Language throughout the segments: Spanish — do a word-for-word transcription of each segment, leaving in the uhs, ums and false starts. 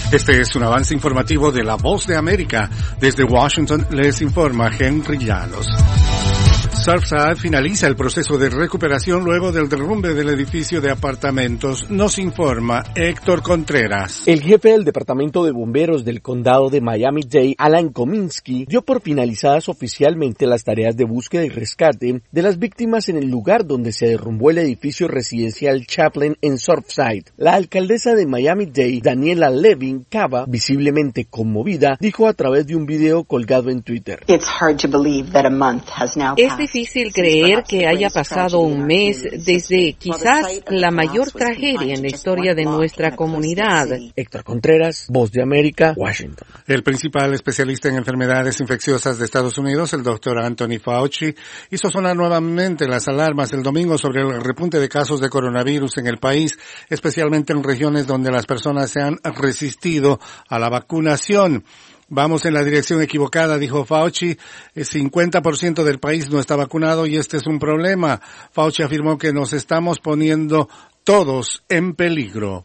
Este es un avance informativo de La Voz de América. Desde Washington les informa Henry Llanos. Surfside finaliza el proceso de recuperación luego del derrumbe del edificio de apartamentos. Nos informa Héctor Contreras. El jefe del Departamento de Bomberos del Condado de Miami-Dade, Alan Kominsky, dio por finalizadas oficialmente las tareas de búsqueda y rescate de las víctimas en el lugar donde se derrumbó el edificio residencial Chaplin en Surfside. La alcaldesa de Miami-Dade, Daniela Levin Cava, visiblemente conmovida, dijo a través de un video colgado en Twitter. It's hard to believe that a month has now passed. Es difícil creer que haya pasado un mes desde quizás la mayor tragedia en la historia de nuestra comunidad. Héctor Contreras, Voz de América, Washington. El principal especialista en enfermedades infecciosas de Estados Unidos, el doctor Anthony Fauci, hizo sonar nuevamente las alarmas el domingo sobre el repunte de casos de coronavirus en el país, especialmente en regiones donde las personas se han resistido a la vacunación. Vamos en la dirección equivocada, dijo Fauci. El cincuenta por ciento del país no está vacunado y este es un problema. Fauci afirmó que nos estamos poniendo todos en peligro.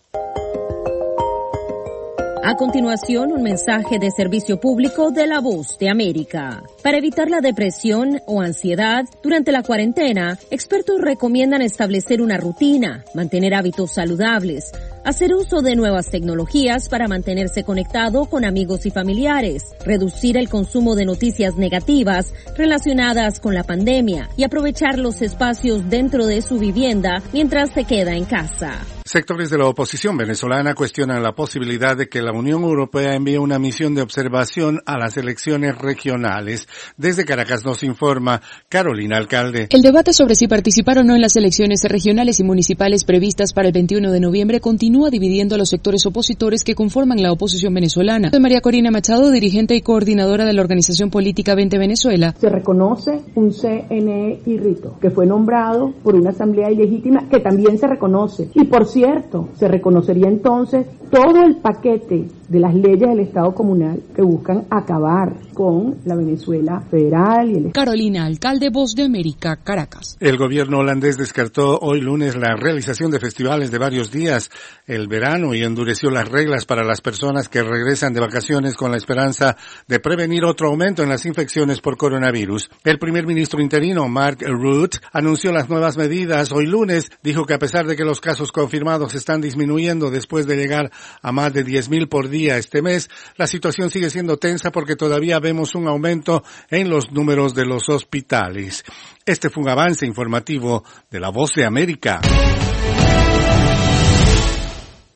A continuación, un mensaje de servicio público de La Voz de América. Para evitar la depresión o ansiedad durante la cuarentena, expertos recomiendan establecer una rutina, mantener hábitos saludables, hacer uso de nuevas tecnologías para mantenerse conectado con amigos y familiares, reducir el consumo de noticias negativas relacionadas con la pandemia y aprovechar los espacios dentro de su vivienda mientras se queda en casa. Sectores de la oposición venezolana cuestionan la posibilidad de que la Unión Europea envíe una misión de observación a las elecciones regionales. Desde Caracas nos informa Carolina Alcalde. El debate sobre si participar o no en las elecciones regionales y municipales previstas para el veintiuno de noviembre continúa dividiendo a los sectores opositores que conforman la oposición venezolana. Soy María Corina Machado, dirigente y coordinadora de la organización política veinte Venezuela. Se reconoce un C N E irrito que fue nombrado por una asamblea ilegítima que también se reconoce. Y por cierto, se reconocería entonces todo el paquete de las leyes del Estado comunal que buscan acabar con la Venezuela federal y el... Carolina Alcalde, Voz de América, Caracas. El gobierno holandés descartó hoy lunes la realización de festivales de varios días, el verano, y endureció las reglas para las personas que regresan de vacaciones con la esperanza de prevenir otro aumento en las infecciones por coronavirus. El primer ministro interino, Mark Rutte, anunció las nuevas medidas hoy lunes. Dijo que a pesar de que los casos confirmados están disminuyendo después de llegar a más de diez mil por día este mes, la situación sigue siendo tensa porque todavía vemos un aumento en los números de los hospitales. Este fue un avance informativo de La Voz de América.